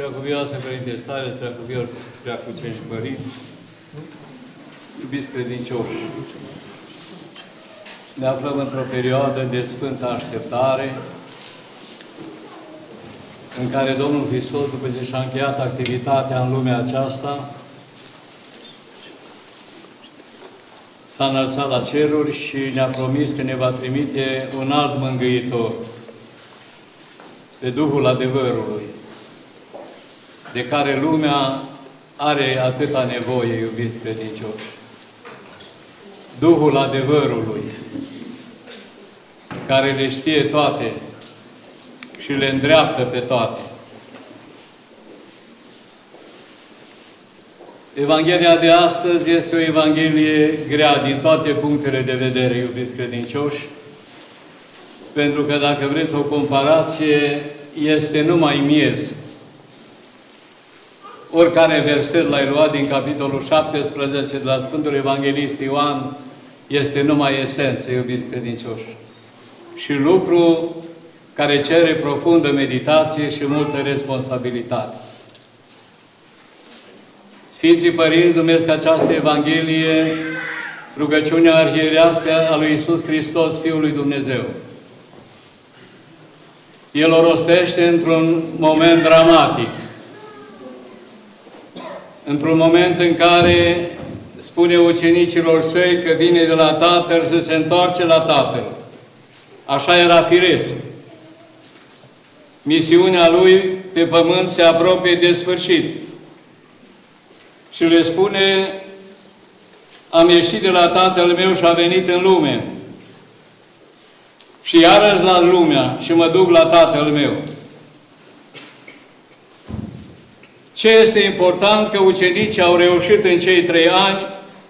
Preacuvioasă Părinte Stare, preacucenți părinți, iubiți credincioși, ne aflăm într-o perioadă de sfântă așteptare, în care Domnul Hristos, după ce și-a încheiat activitatea în lumea aceasta, s-a înălțat la ceruri și ne-a promis că ne va trimite un alt mângâitor, pe Duhul adevărului, de care lumea are atâta nevoie, iubiți credincioși. Duhul adevărului, care le știe toate și le îndreaptă pe toate. Evanghelia de astăzi este o Evanghelie grea din toate punctele de vedere, iubiți credincioși, pentru că, dacă vreți o comparație, este numai miez. Oricare verset l-ai luat din capitolul 17 de la Sfântul Evanghelist Ioan, este numai esență, iubiți credincioși. Și lucru care cere profundă meditație și multă responsabilitate. Sfinții Părinți numesc această Evanghelie rugăciunea arhierească a lui Iisus Hristos, Fiul lui Dumnezeu. El o rostește într-un moment dramatic. Într-un moment în care spune ucenicilor săi că vine de la Tatăl și se întoarce la Tatăl. Așa era firesc. Misiunea lui pe pământ se apropie de sfârșit. Și le spune: am ieșit de la Tatăl meu și am venit în lume. Și iarăși la lumea și mă duc la Tatăl meu. Ce este important? Că ucenicii au reușit în cei 3 ani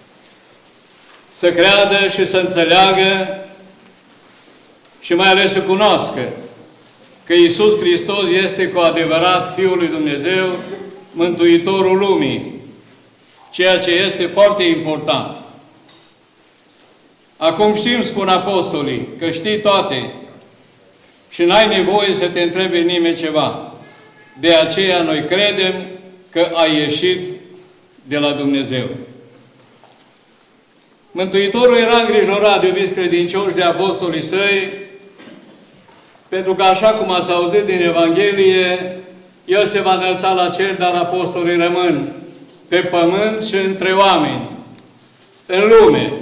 să creadă și să înțeleagă și mai ales să cunoască că Iisus Hristos este cu adevărat Fiul lui Dumnezeu, Mântuitorul lumii, ceea ce este foarte important. Acum știm, spun apostolii, că știi toate și n-ai nevoie să te întrebe nimeni ceva. De aceea noi credem că ai ieșit de la Dumnezeu. Mântuitorul era îngrijorat, iubiți credincioși, de apostolii săi, pentru că, așa cum ați auzit din Evanghelie, El se va înălța la cer, dar apostolii rămân pe pământ și între oameni, în lume.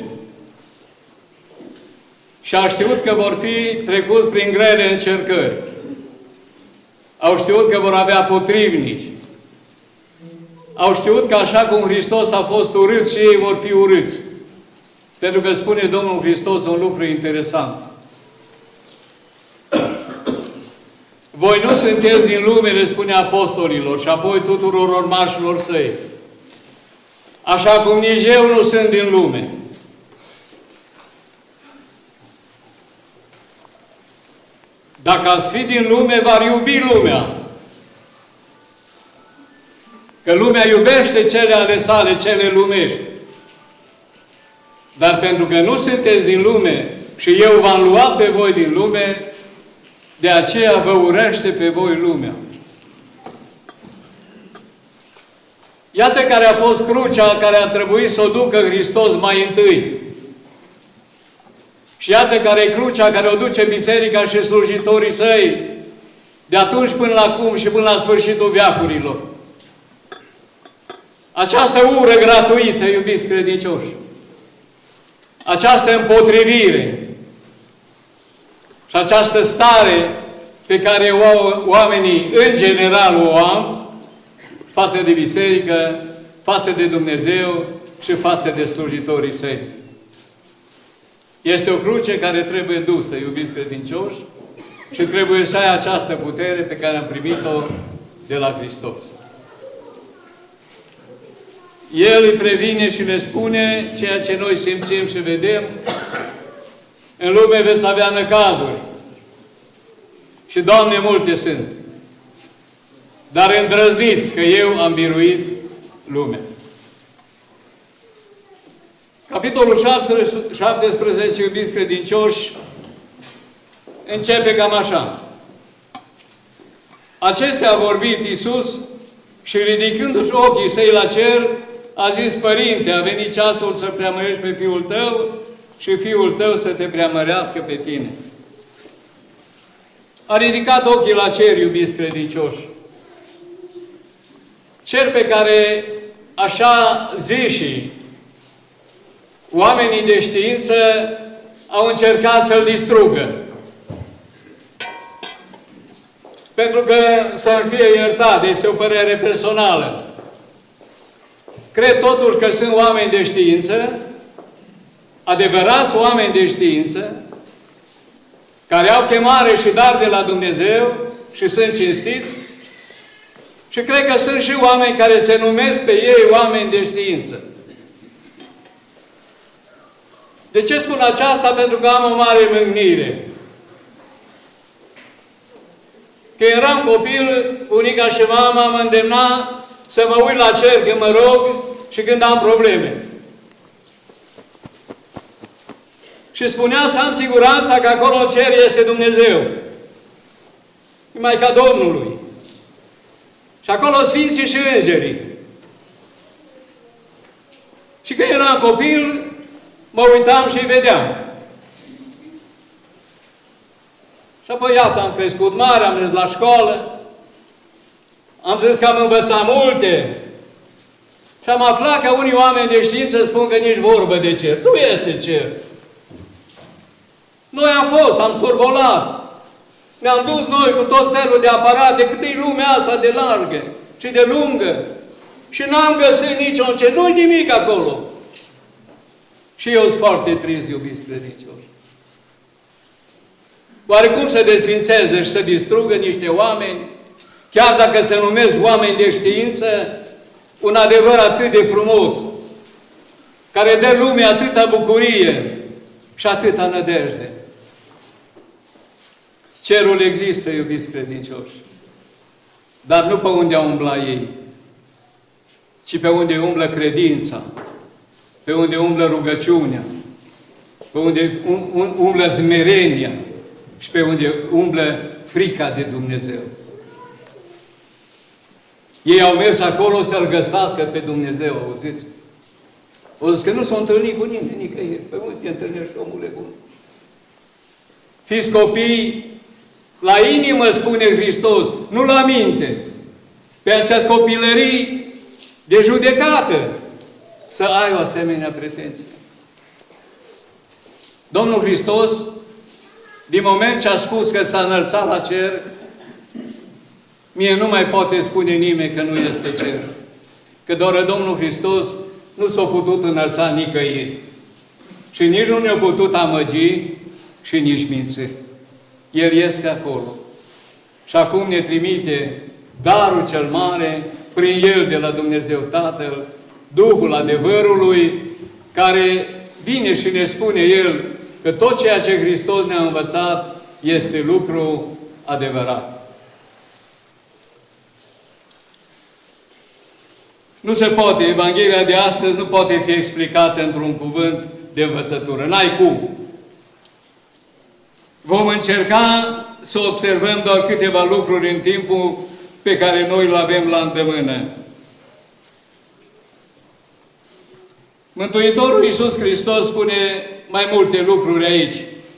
Și a știut că vor fi trecuți prin grele încercări. Au știut că vor avea potrivnici. Au știut că, așa cum Hristos a fost urât, și ei vor fi urâți. Pentru că spune Domnul Hristos un lucru interesant. Voi nu sunteți din lume, le spune apostolilor și apoi tuturor urmașilor săi. Așa cum nici eu nu sunt din lume. Dacă ați fi din lume, v-ar iubi lumea. Că lumea iubește cele ale sale, cele lumești. Dar pentru că nu sunteți din lume și eu v-am luat pe voi din lume, de aceea vă urăște pe voi lumea. Iată care a fost crucea care a trebuit să o ducă Hristos mai întâi. Și iată care e crucea care o duce biserica și slujitorii săi de atunci până la acum și până la sfârșitul veacurilor. Această ură gratuită, iubiți credincioși, această împotrivire și această stare pe care oamenii în general o am față de biserică, față de Dumnezeu și față de slujitorii săi. Este o cruce care trebuie dusă, iubiți credincioși, și trebuie să ai această putere pe care am primit-o de la Hristos. El îi previne și le spune ceea ce noi simțim și vedem. În lume veți avea năcazuri. Și, Doamne, multe sunt. Dar îndrăzniți că eu am biruit lumea. Capitolul 17, iubiți credincioși, începe cam așa. Acestea a vorbit Iisus Și ridicându-și ochii săi la cer, a zis: Părinte, a venit ceasul să preamărești pe Fiul Tău și Fiul Tău să te preamărească pe tine. A ridicat ochii la cer, iubiți credincioși. Cer pe care așa zișii oamenii de știință au încercat să-l distrugă. Pentru că, să-mi fie iertat, este o părere personală. Cred totuși că sunt oameni de știință, adevărați oameni de știință, care au chemare și dar de la Dumnezeu și sunt cinstiți, și cred că sunt și oameni care se numesc pe ei oameni de știință. De ce spun aceasta? Pentru că am o mare mâhnire. Când eram copil, bunica și mama mă îndemna să mă uit la cer când mă rog și când am probleme. Și spunea să am siguranța că acolo în cer este Dumnezeu. E Maica Domnului. Și acolo Sfinții și Îngerii. Și când eram copil, mă uitam și îi vedeam. Și apoi, iată, am crescut mare, am mers la școală, am zis că am învățat multe și am aflat că unii oameni de știință spun că nici vorbă de cer. Nu este cer. Noi am fost, am survolat. Ne-am dus noi cu tot felul de aparate, cât e lumea asta de largă și de lungă. Și n-am găsit niciun cer. Nu-i nimic acolo. Și eu sunt foarte trist, iubiți credincioși. Oare cum să desfințeze și să distrugă niște oameni, chiar dacă se numesc oameni de știință, un adevăr atât de frumos, care dă lumea atâta bucurie și atâta nădejde? Cerul există, iubiți credincioși, dar nu pe unde au umbla ei, ci pe unde umblă credința, pe unde umblă rugăciunea, pe unde umblă smerenia și pe unde umblă frica de Dumnezeu. Ei au mers acolo să-L găsească pe Dumnezeu, auziți? O zis că nu s-au întâlnit cu nimeni, nicăieri. Păi unde te întâlnești, omule bun? Fiți copii, la inimă, spune Hristos, nu la minte. Pe astea copilării de judecată să ai o asemenea pretenție. Domnul Hristos, din moment ce a spus că s-a înălțat la cer, mie nu mai poate spune nimeni că nu este cer. Că doar Domnul Hristos nu s-a putut înălța nicăieri. Și nici nu ne-a putut amăgi și nici minți. El este acolo. Și acum ne trimite darul cel mare, prin El de la Dumnezeu Tatăl, Duhul adevărului, care vine și ne spune El că tot ceea ce Hristos ne-a învățat este lucru adevărat. Nu se poate, Evanghelia de astăzi nu poate fi explicată într-un cuvânt de învățătură. N-ai cum. Vom încerca să observăm doar câteva lucruri în timpul pe care noi îl avem la îndemână. Mântuitorul Iisus Hristos spune mai multe lucruri aici.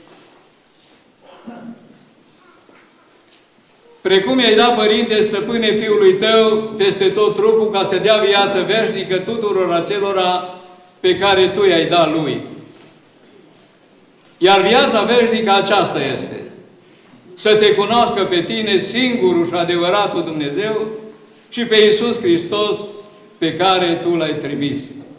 Precum i-ai dat, Părinte, stăpâne Fiului Tău peste tot trupul, ca să dea viață veșnică tuturor acelora pe care Tu i-ai dat Lui. Iar viața veșnică aceasta este: să Te cunoască pe Tine, singurul și adevăratul Dumnezeu, și pe Iisus Hristos, pe care Tu L-ai trimis.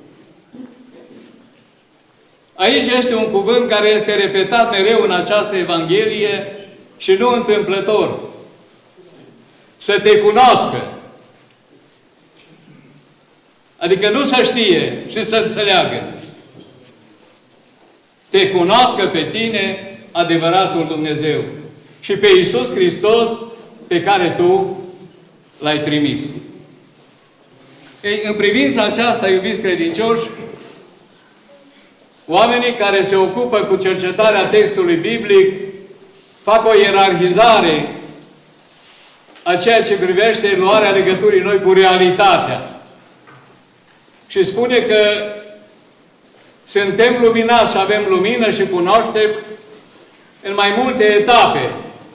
Aici este un cuvânt care este repetat mereu în această Evanghelie și nu întâmplător. Să Te cunoască. Adică nu să știe și să înțeleagă. Te cunoască pe Tine, adevăratul Dumnezeu, și pe Iisus Hristos, pe care Tu L-ai trimis. Ei, în privința aceasta, iubiți credincioși, oamenii care se ocupă cu cercetarea textului biblic fac o ierarhizare a ceea ce privește luarea legăturii noi cu realitatea. Și spune că suntem luminați și avem lumină și cunoaștem în mai multe etape.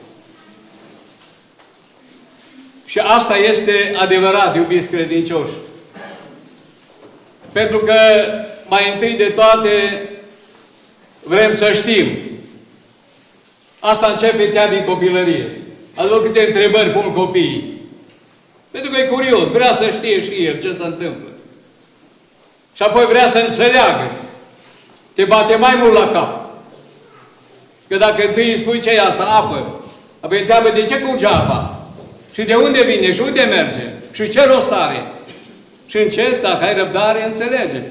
Și asta este adevărat, iubiți credincioși. Pentru că mai întâi de toate vrem să știm. Asta începe chiar din copilărie. Ați văzut câte întrebări pun copiii. Pentru că e curios, vrea să știe și el ce se întâmplă. Și apoi vrea să înțeleagă. Te bate mai mult la cap. Că dacă întâi îi spui ce e asta, apă, apoi întreabă de ce curge apa? Și de unde vine? Și unde merge? Și ce rost are? Și încet, dacă ai răbdare, înțelege.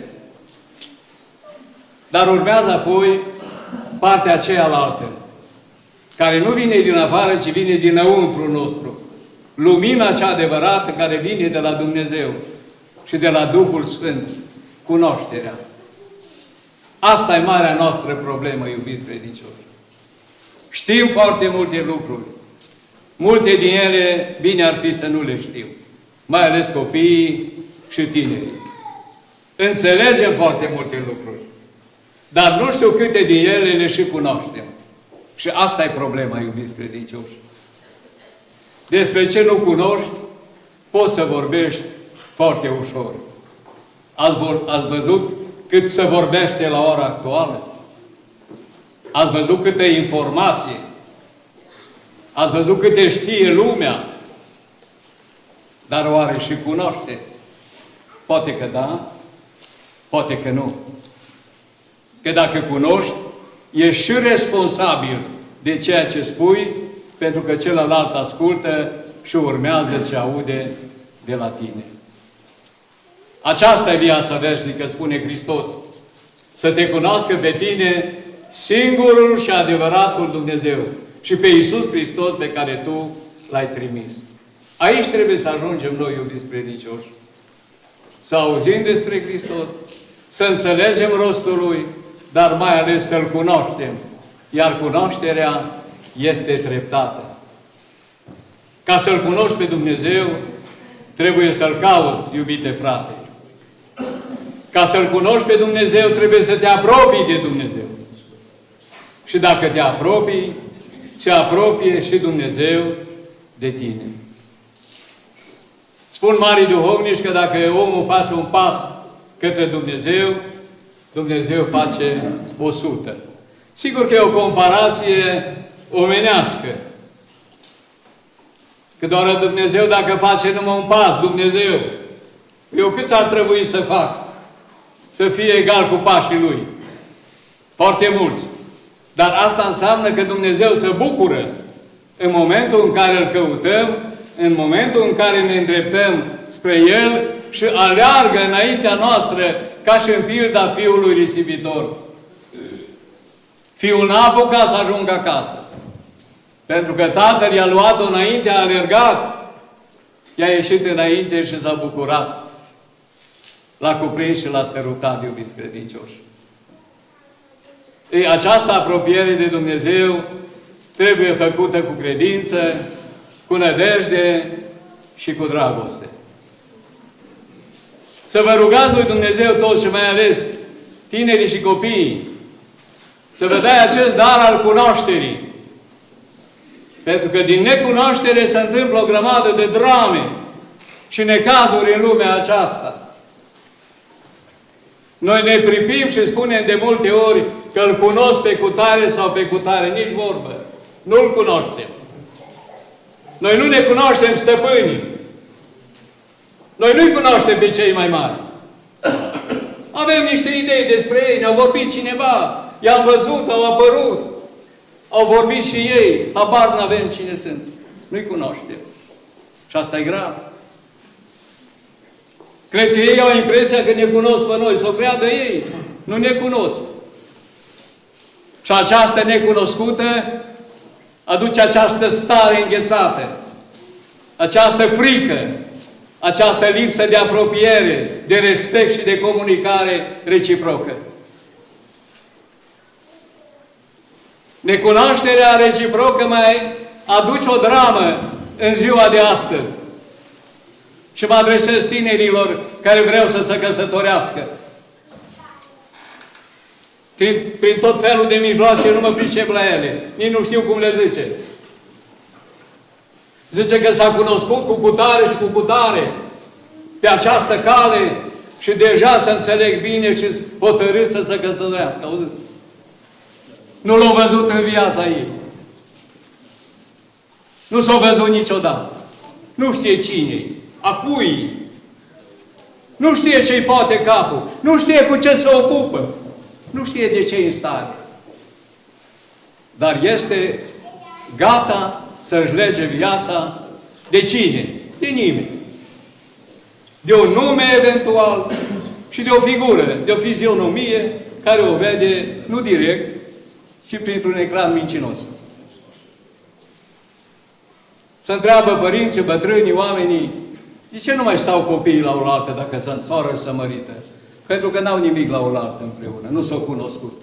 Dar urmează apoi partea cealaltă, care nu vine din afară, ci vine dinăuntru nostru. Lumina cea adevărată care vine de la Dumnezeu și de la Duhul Sfânt. Cunoașterea. Asta e marea noastră problemă, iubiți credincioși. Știm foarte multe lucruri. Multe din ele, bine ar fi să nu le știm. Mai ales copiii și tinerii. Înțelegem foarte multe lucruri. Dar nu știu câte din ele le și cunoaștem. Și asta e problema, iubiți credincioși. Despre ce nu cunoști, poți să vorbești foarte ușor. Ați văzut cât se vorbește la ora actuală? Ați văzut câtă informație? Ați văzut câte știe lumea? Dar oare și cunoaște? Poate că da, poate că nu. Că dacă cunoști, ești și responsabil de ceea ce spui, pentru că celălalt ascultă și urmează și aude de la tine. Aceasta e viața veșnică, spune Hristos. Să te cunoască pe tine, singurul și adevăratul Dumnezeu, și pe Iisus Hristos pe care tu l-ai trimis. Aici trebuie să ajungem noi, iubiți credincioși. Să auzim despre Hristos, să înțelegem rostul Lui, dar mai ales să-L cunoaștem. Iar cunoașterea este treptată. Ca să-L cunoști pe Dumnezeu, trebuie să-L cauți, iubite frate. Ca să-L cunoști pe Dumnezeu, trebuie să te apropii de Dumnezeu. Și dacă te apropii, se apropie și Dumnezeu de tine. Spun marii duhovnici că dacă omul face un pas către Dumnezeu, Dumnezeu face 100. Sigur că e o comparație omenească. Că doar Dumnezeu, dacă face numai un pas, Dumnezeu, eu cât ar trebui să fac? Să fie egal cu pașii Lui. Foarte mulți. Dar asta înseamnă că Dumnezeu se bucură în momentul în care Îl căutăm, în momentul în care ne îndreptăm spre El și aleargă înaintea noastră, ca și în pilda fiului risipitor. Fiul n-a apucat să ajungă acasă. Pentru că tatăl i-a luat-o înainte, a alergat, i-a ieșit înainte și s-a bucurat. L-a cuprins și l-a sărutat, iubiți credincioși. Ei, această apropiere de Dumnezeu trebuie făcută cu credință, cu nădejde și cu dragoste. Să vă rugați lui Dumnezeu toți și mai ales tinerii și copiii să vă dai acest dar al cunoașterii. Pentru că din necunoaștere se întâmplă o grămadă de drame și necazuri în lumea aceasta. Noi ne pripim și spunem de multe ori că îl cunosc pe cutare sau pe cutare. Nici vorbă. Nu-l cunoaștem. Noi nu ne cunoaștem stăpânii. Noi nu-i cunoaștem pe cei mai mari. Avem niște idei despre ei, ne-au vorbit cineva, i-am văzut, au apărut, au vorbit și ei, habar n-avem cine sunt. Nu-i cunoaștem. Și asta e grav. Cred că ei au impresia că ne cunosc pe noi, să o creadă ei. Nu ne cunosc. Și această necunoscută aduce această stare înghețată, această frică, această lipsă de apropiere, de respect și de comunicare reciprocă. Necunoașterea reciprocă mai aduce o dramă în ziua de astăzi. Și mă adresez tinerilor care vreau să se căsătorească. Prin tot felul de mijloace nu mă pricep la ele. Nici nu știu cum le zice. Zice că s-a cunoscut cu cutare și cu cutare pe această cale și deja să înțeleg bine și hotărât să se căsătorească. Auziți? Nu l-au văzut în viața ei. Nu s-au văzut niciodată. Nu știe cine-i, a cui. Nu știe ce-i poate capul. Nu știe cu ce se ocupă. Nu știe de ce e în stare. Dar este gata să-și lege viața de cine? De nimeni. De un nume eventual și de o figură, de o fizionomie care o vede nu direct, ci printr-un ecran mincinos. Se întreabă părinții, bătrânii, oamenii, de ce nu mai stau copiii la oaltă dacă sunt soră să mărită? Pentru că n-au nimic la oaltă împreună, nu s-au cunoscut.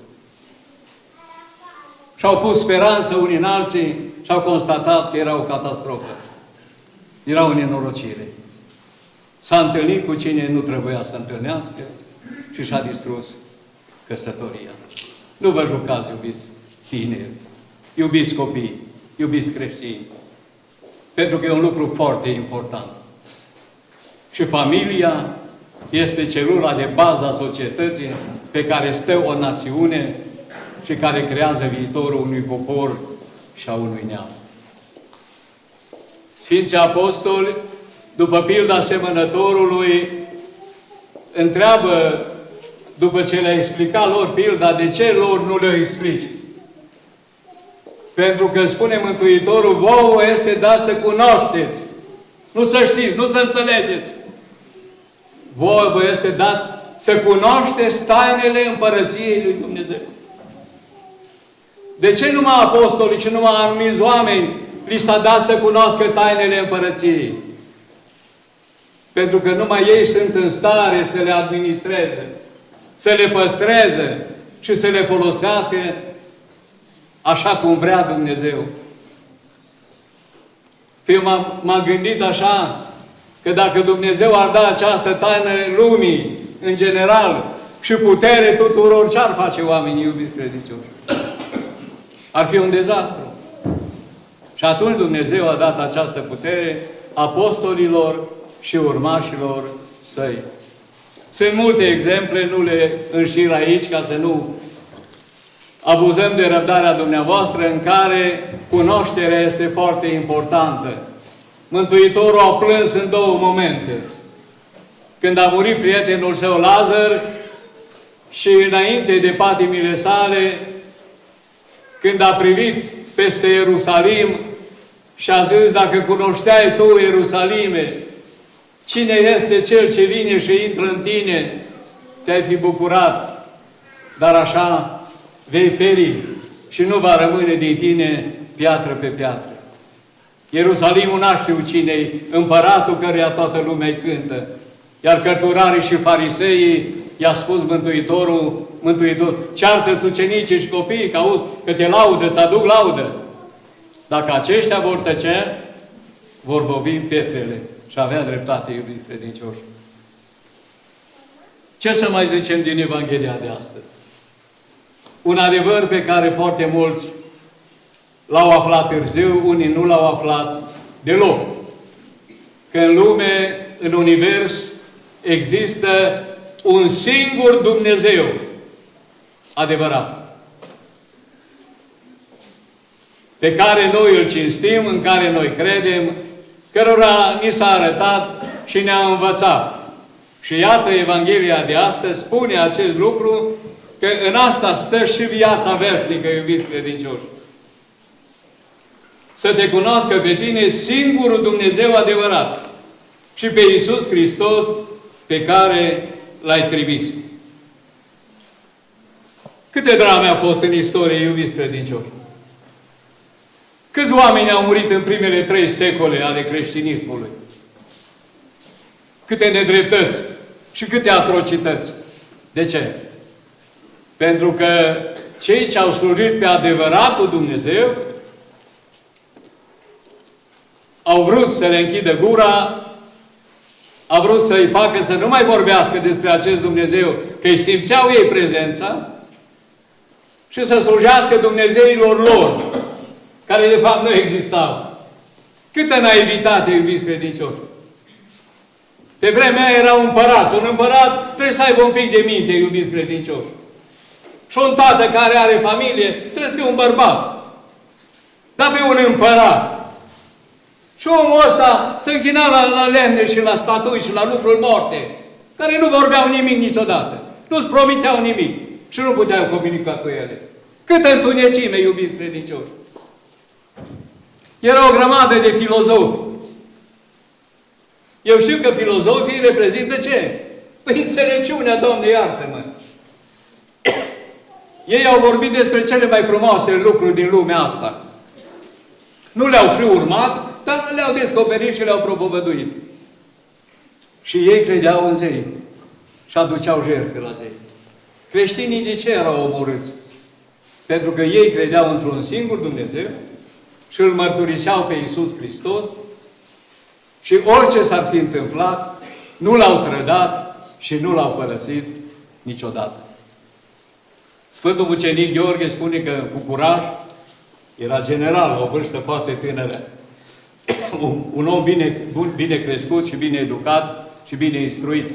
Și-au pus speranță unii în alții și au constatat că era o catastrofă. Era o nenorocire. S-a întâlnit cu cine nu trebuia să întâlnească și și-a distrus căsătoria. Nu vă jucați, iubiți tineri, iubiți copii, iubiți creștini, pentru că e un lucru foarte important. Și familia este celula de bază a societății pe care stă o națiune și care creează viitorul unui popor și a unui neam. Sfinții Apostoli, după pilda semănătorului, întreabă, după ce le-a explicat lor pilda, de ce lor nu le explici? Pentru că, spune Mântuitorul, vouă este dat să cunoașteți. Nu să știți, nu să înțelegeți. Vouă vă este dat să cunoașteți tainele Împărăției lui Dumnezeu. De ce numai apostolii și numai anumiți oameni li s-a dat să cunoască tainele Împărăției? Pentru că numai ei sunt în stare să le administreze, să le păstreze și să le folosească așa cum vrea Dumnezeu. Eu m-am gândit așa, că dacă Dumnezeu ar da această taină lumii, în general, și putere tuturor, ce-ar face oamenii iubiți credincioși? Ar fi un dezastru. Și atunci Dumnezeu a dat această putere apostolilor și urmașilor săi. Sunt multe exemple, nu le înșir aici, ca să nu abuzăm de răbdarea dumneavoastră, în care cunoașterea este foarte importantă. Mântuitorul a plâns în două momente. Când a murit prietenul său Lazar și înainte de patimile sale, când a privit peste Ierusalim și a zis, dacă cunoșteai tu, Ierusalime, cine este cel ce vine și intră în tine, te-ai fi bucurat, dar așa vei peri și nu va rămâne din tine piatră pe piatră. Ierusalimul n-a știut cine-i împăratul căruia toată lumea îi cântă. Iar cărturarii și fariseii i-a spus Mântuitorul, ceartă-ți ucenicii și copiii, că auzi, că te laudă, îți aduc laudă. Dacă aceștia vor tăcea, vor vorbi pietrele. Și avea dreptate, iubiți credincioși. Ce să mai zicem din Evanghelia de astăzi? Un adevăr pe care foarte mulți l-au aflat târziu, unii nu l-au aflat deloc. Că în lume, în univers, există un singur Dumnezeu adevărat, pe care noi îl cinstim, în care noi credem, cărora ni s-a arătat și ne-a învățat. Și iată, Evanghelia de astăzi spune acest lucru, că în asta stă și viața veșnică, iubiți credincioși. Să te cunoască pe tine singurul Dumnezeu adevărat și pe Iisus Hristos pe care L-ai trimis. Câte drame au fost în istorie, iubiți credincioși? Câți oameni au murit în primele 3 secole ale creștinismului? Câte nedreptăți și câte atrocități. De ce? Pentru că cei ce au slujit pe adevăratul Dumnezeu au vrut să le închidă gura, au vrut să-i facă să nu mai vorbească despre acest Dumnezeu, că îi simțeau ei prezența, și să slujească Dumnezeilor lor, care de fapt nu existau. Câtă naivitate, iubiți credincioși! Pe vremea aia era un împărat. Un împărat trebuie să aibă un pic de minte, iubiți credincioși. Și un tată care are familie trebuie să fie un bărbat. Dar pe un împărat. Și omul ăsta se închina la lemne și la statui și la lucruri morte, care nu vorbeau nimic niciodată. Nu-ți promiteau nimic. Și nu puteau comunica cu ele. Câtă întunecime, iubiți credincioși! Era o grămadă de filozofi. Eu știu că filozofii reprezintă ce? Păi înțelepciunea, Doamne, iartă-mă! Ei au vorbit despre cele mai frumoase lucruri din lumea asta. Nu le-au și urmat, dar le-au descoperit și le-au propovăduit. Și ei credeau în zei. Și aduceau jertfe la zei. Creștinii de ce erau omorâți? Pentru că ei credeau într-un singur Dumnezeu și îl mărturiseau pe Iisus Hristos și orice s-ar fi întâmplat, nu l-au trădat și nu l-au părăsit niciodată. Sfântul Mucenic Gheorghe spune că cu curaj era general, la o vârstă foarte tânără. Un om bine crescut și bine educat și bine instruit.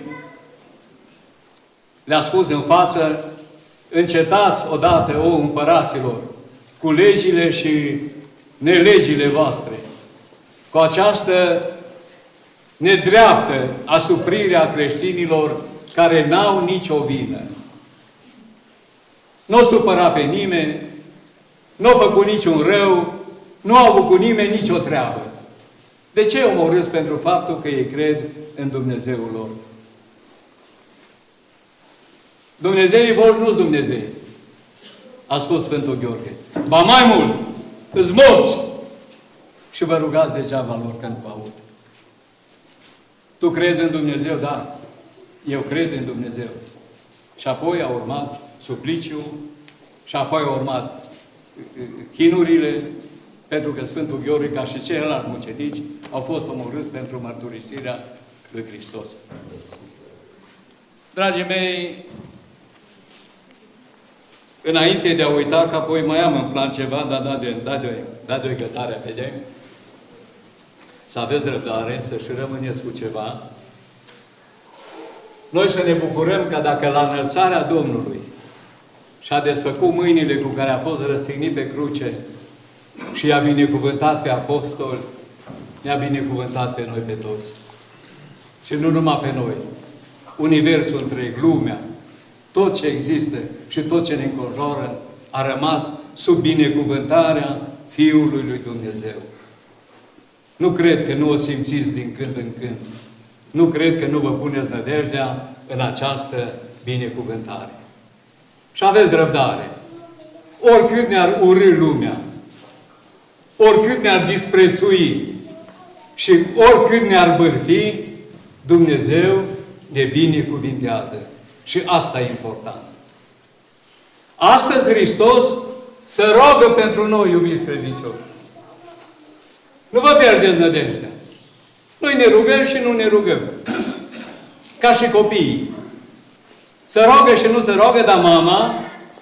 Le-a spus în față: încetați odată, o împăraților, cu legile și nelegile voastre, cu această nedreaptă asuprire a creștinilor care n-au nicio vină. Nu o supăra pe nimeni, nu au făcut niciun rău, nu au avut cu nimeni nicio treabă. De ce omorâți? Pentru faptul că ei cred în Dumnezeul lor. Dumnezeii vor nu-s Dumnezei, a spus Sfântul Gheorghe. Ba mai mult, îți morți și vă rugați degeaba lor că nu vă aud. Tu crezi în Dumnezeu? Da. Eu cred în Dumnezeu. Și apoi a urmat supliciul și apoi au urmat chinurile, pentru că Sfântul Gheorghe, ca și ceilalți mucenici, au fost omorâți pentru mărturisirea lui Hristos. Dragii mei, înainte de a uita, că apoi mai am în plan ceva, dar da de o gătare, vedem? Să aveți răbdare, să și rămâneți cu ceva. Noi să ne bucurăm că dacă la înălțarea Domnului și-a desfăcut mâinile cu care a fost răstignit pe cruce și i-a binecuvântat pe apostoli, ne-a binecuvântat pe noi pe toți. Și nu numai pe noi. Universul întreg, lumea, tot ce există și tot ce ne înconjoară a rămas sub binecuvântarea Fiului lui Dumnezeu. Nu cred că nu o simțiți din când în când. Nu cred că nu vă puneți nădejdea în această binecuvântare. Și aveți răbdare. Oricât ne-ar urî lumea, oricât ne-ar disprețui și oricât ne-ar bârfi, Dumnezeu ne binecuvintează. Și asta e important. Astăzi Hristos se roagă pentru noi, iubiți credincioși. Nu vă pierdeți nădejdea. Noi ne rugăm și nu ne rugăm. Ca și copiii. Se roagă și nu se roagă, dar mama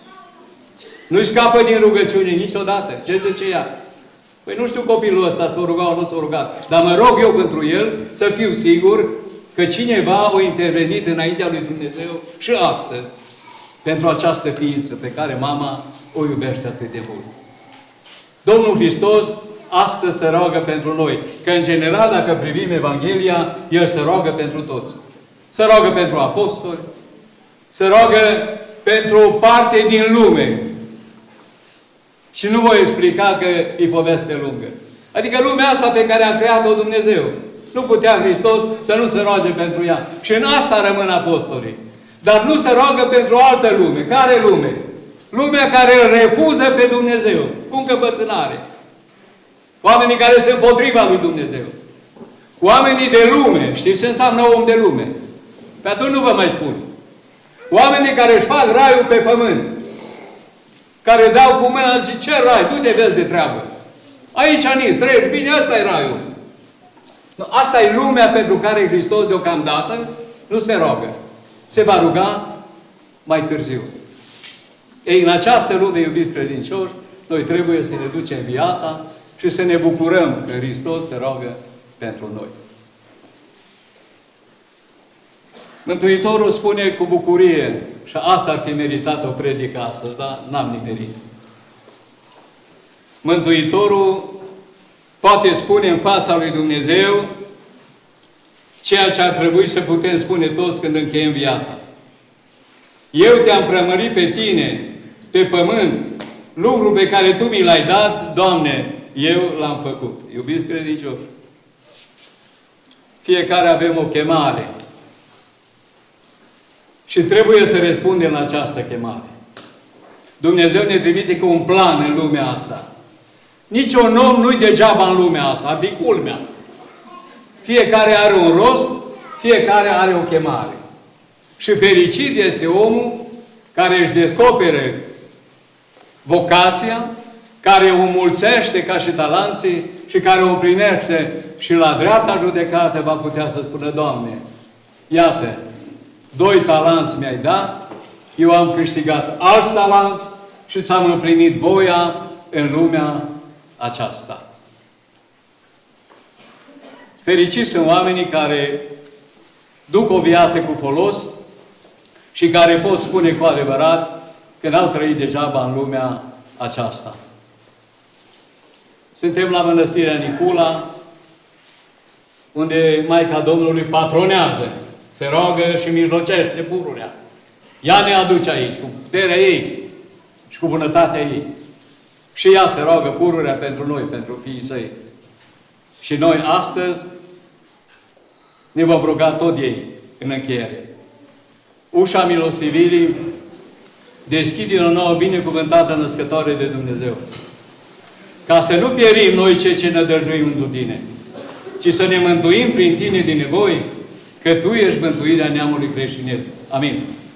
nu-i scapă din rugăciune niciodată. Ce zice ea? Păi nu știu copilul ăsta s-a rugat sau nu s-a rugat, dar mă rog eu pentru el să fiu sigur că cineva a intervenit înaintea lui Dumnezeu și astăzi pentru această ființă pe care mama o iubește atât de mult. Domnul Hristos astăzi se roagă pentru noi. Că în general, dacă privim Evanghelia, El se roagă pentru toți. Se roagă pentru apostoli, se roagă pentru parte din lume. Și nu voi explica că e poveste lungă. Adică lumea asta pe care a creat-o Dumnezeu. Nu putea Hristos să nu se roage pentru ea. Și în asta rămân apostolii. Dar nu se roagă pentru altă lume. Care lume? Lumea care îl refuză pe Dumnezeu. Cu încăpățânare. Oamenii care sunt împotriva lui Dumnezeu. Oamenii de lume. Știți ce înseamnă om de lume? Pe atunci nu vă mai spun. Oamenii care își fac raiul pe pământ. Care dau cu mâna și zic, ce rai? Tu te vezi de treabă. Aici nici, treci bine, ăsta e raiul. Asta e lumea pentru care Hristos deocamdată nu se roagă. Se va ruga mai târziu. Ei, în această lume, iubiți credincioși, noi trebuie să ne ducem viața și să ne bucurăm că Hristos se roagă pentru noi. Mântuitorul spune cu bucurie, și asta ar fi meritat o predică astăzi, dar n-am nimerit. Mântuitorul poate spune în fața lui Dumnezeu ceea ce ar trebui să putem spune toți când încheiem viața. Eu te-am prămărit pe tine, pe pământ, lucru pe care Tu mi l-ai dat, Doamne, eu l-am făcut. Iubiți credincioși, fiecare avem o chemare și trebuie să răspundem la această chemare. Dumnezeu ne trimite cu un plan în lumea asta. Niciun om nu-i degeaba în lumea asta, ar fi culmea. Fiecare are un rost, fiecare are o chemare. Și fericit este omul care își descopere vocația, care o mulțește ca și talanții și care o împlinește și la dreapta judecată va putea să spună, Doamne, iată, 2 talanți mi-ai dat, eu am câștigat alți talanți și ți-am împlinit voia în lumea aceasta. Fericiți sunt oamenii care duc o viață cu folos și care pot spune cu adevărat că n-au trăit degeaba în lumea aceasta. Suntem la Mănăstirea Nicula, unde Maica Domnului patronează, se roagă și mijlocește pururea. Ea ne aduce aici, cu puterea ei și cu bunătatea ei. Și ea se roagă pururea pentru noi, pentru fiii săi. Și noi astăzi ne vom ruga tot ei în încheiere. Ușa milostivirii deschide o nouă binecuvântată născătoare de Dumnezeu. Ca să nu pierim noi ce nădăjduim în Tine, ci să ne mântuim prin Tine din nevoi, că Tu ești mântuirea neamului creștinesc. Amin.